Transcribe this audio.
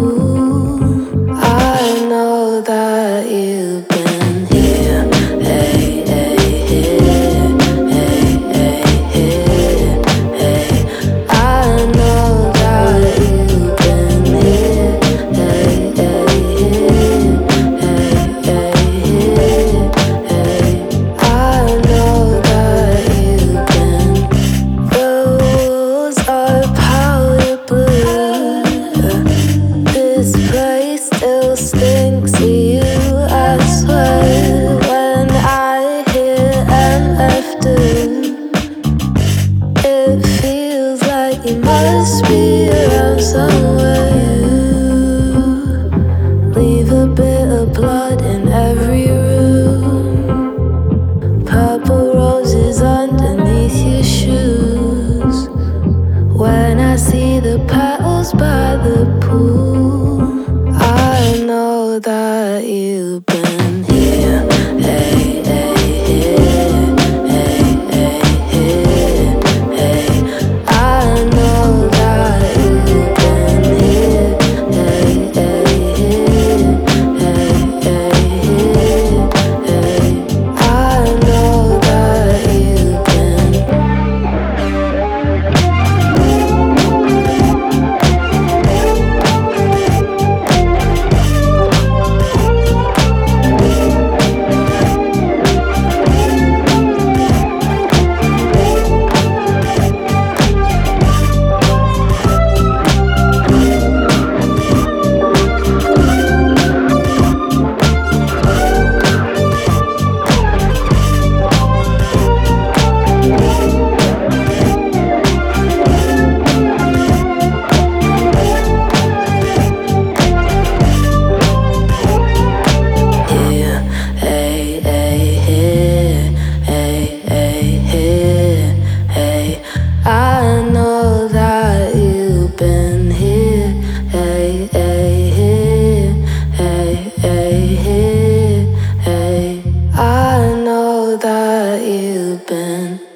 I know that you've been here. Hey, hey, here. Hey, hey, here. Hey, I know that you've been here. Hey, hey, here. Hey, hey, here. Hey, I know that you've been. Rose are powder blue. This place still stinks of you, I swear. When I hear MF2, it feels like you must be around somewhere. You leave a bit of blood in every room, purple roses underneath your shoes. When I see the petals by the pool, I know that you've been here. Hey, hey, here. Hey, hey, here. Hey, I know that you've been here. Hey, hey, here. Hey, hey, here. Hey, I know that you've been. Here, hey, hey, here. Hey, hey, here. Hey, I know that you've been here. Hey, hey, here. Hey, hey, here. Hey, I know that you've been.